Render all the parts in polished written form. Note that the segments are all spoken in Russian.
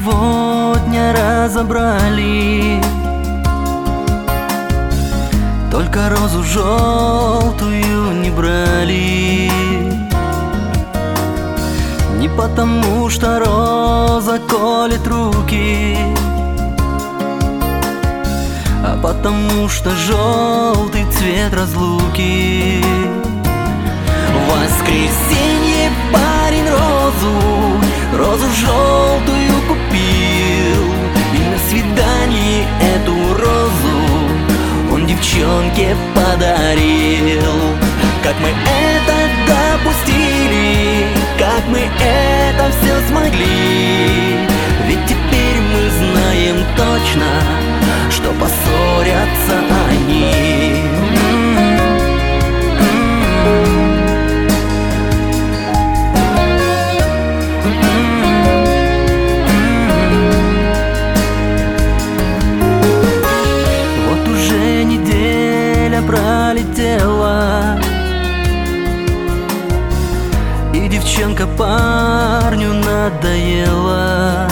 сегодня разобрали, только розу желтую не брали. Не потому, что роза колет руки, а потому, что желтый цвет разлуки. В воскресенье парень розу желтую купил, и на свидании эту розу он девчонке подарил. Как мы это допустили, как мы это все смогли, ведь теперь мы знаем точно, что поссорятся они. Вот уже неделя пролетела, и девчонка парню надоела.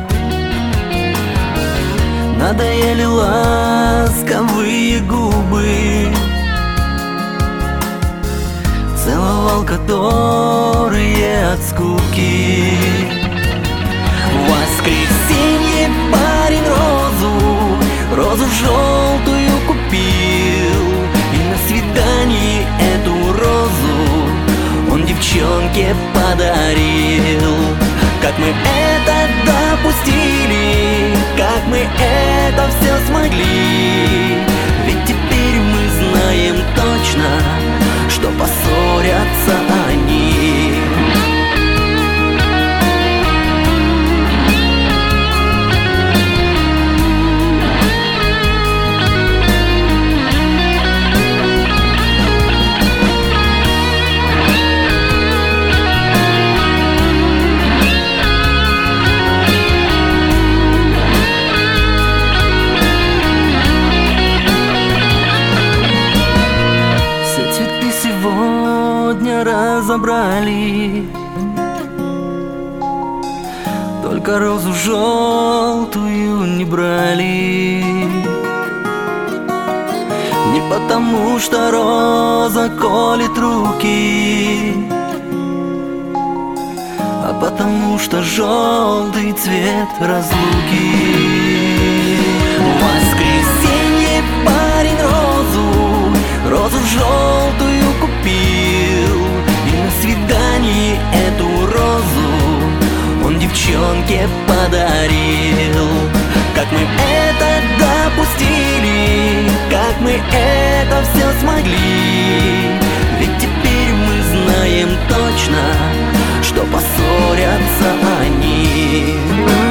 Надоели ласковые губы, целовал которые от скуки. В воскресенье парень розу желтую купил, и на свидании эту розу он девчонке подарил. Как мы это допустили, как мы это все смогли, ведь теперь мы знаем точно, что поссорятся они. Сегодня разобрали, только розу желтую не брали. Не потому, что роза колет руки, а потому, что желтый цвет разлуки. В воскресенье парень розу желтую купил, и на свидании эту розу он девчонке подарил. Как мы это допустили, как мы это все смогли, ведь теперь мы знаем точно, что поссорятся они.